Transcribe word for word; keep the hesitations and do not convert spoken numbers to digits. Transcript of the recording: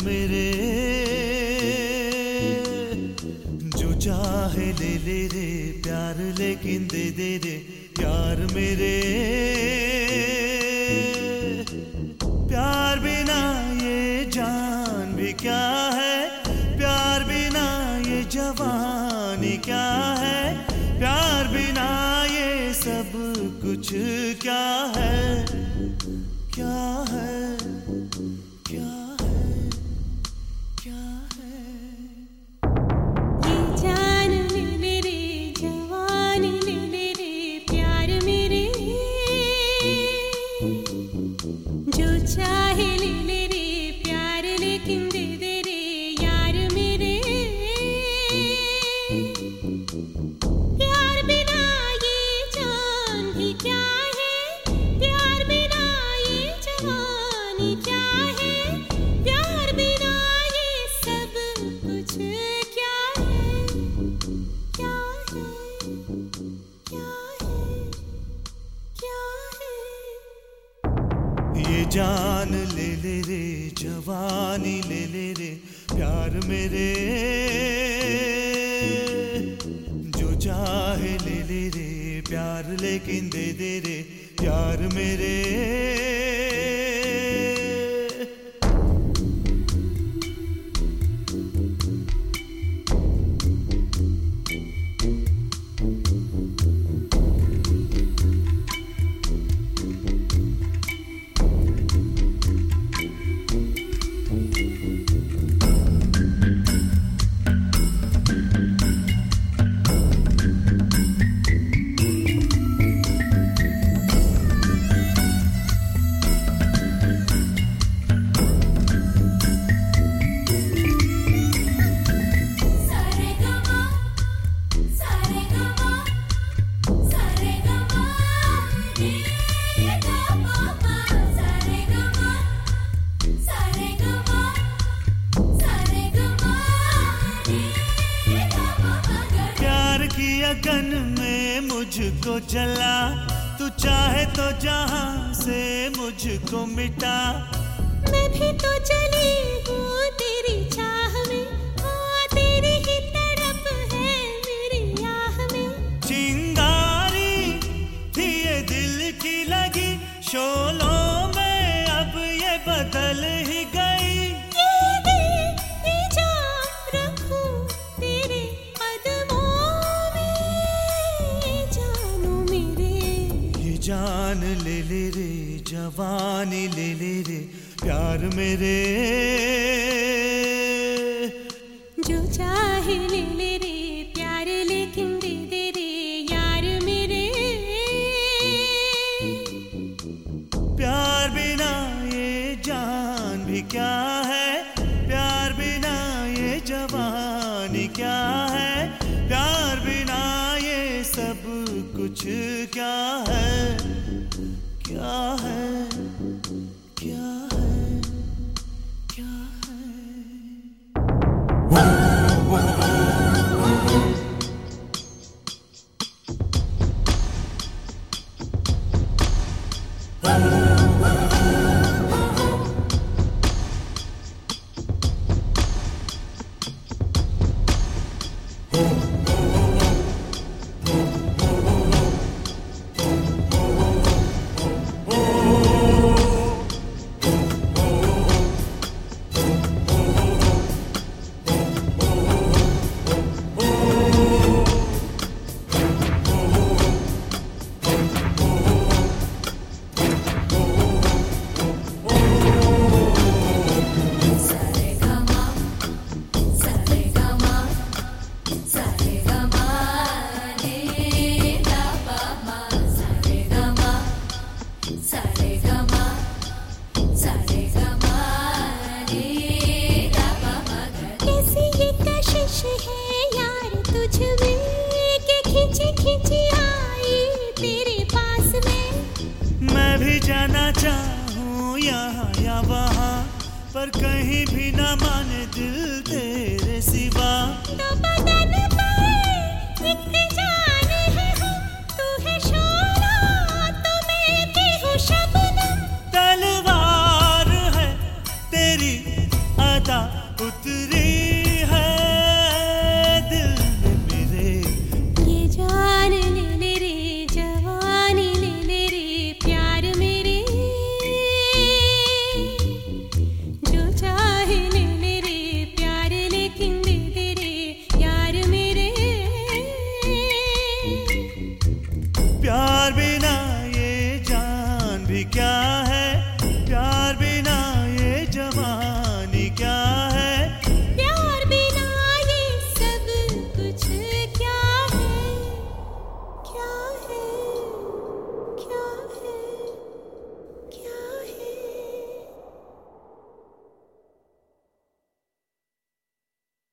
मेरे, जो चाहे ले ले रे प्यार, लेकिन दे दे रे प्यार मेरे। प्यार बिना ये जान भी क्या है, प्यार बिना ये जवानी क्या है, प्यार बिना ये सब कुछ क्या है, क्या है, क्या है, क्या है। ये जान ले ले रे जवानी ले ले रे प्यार मेरे, जो चाहे ले ले रे प्यार, लेकिन दे दे रे यार मेरे। प्यार बिना ये जान भी क्या है, प्यार बिना ये जवानी क्या है, प्यार बिना ये सब कुछ क्या है, क्या है, क्या है, क्या है। ये जान ले ले रे जवानी ले ले रे प्यार मेरे, जो चाहे ले ले रे प्यार, लेकिन दे दे रे प्यार मेरे। लगन में मुझको जला, तू चाहे तो जहां से मुझको मिटा। मैं भी तो चली हूँ तेरी चाह में, हाँ तेरी ही तड़प है मेरी आह में। चिंगारी थी ये दिल की लगी, शोलों में अब ये बदल ही गई। जान ले ले रे जवानी ले ले रे प्यार मेरे, जो चाहे ले ले रे प्यार, लेकिन दे दे रे यार मेरे। प्यार बिना ये जान भी क्या है, प्यार बिना ये जवानी क्या है, प्यार बिना ये सब कुछ क्या है, क्या है, क्या है, क्या है। जाना चाहूँ यहाँ या वहाँ, पर कहीं भी ना माने दिल तेरे सिवा। तो बदन पे एक जा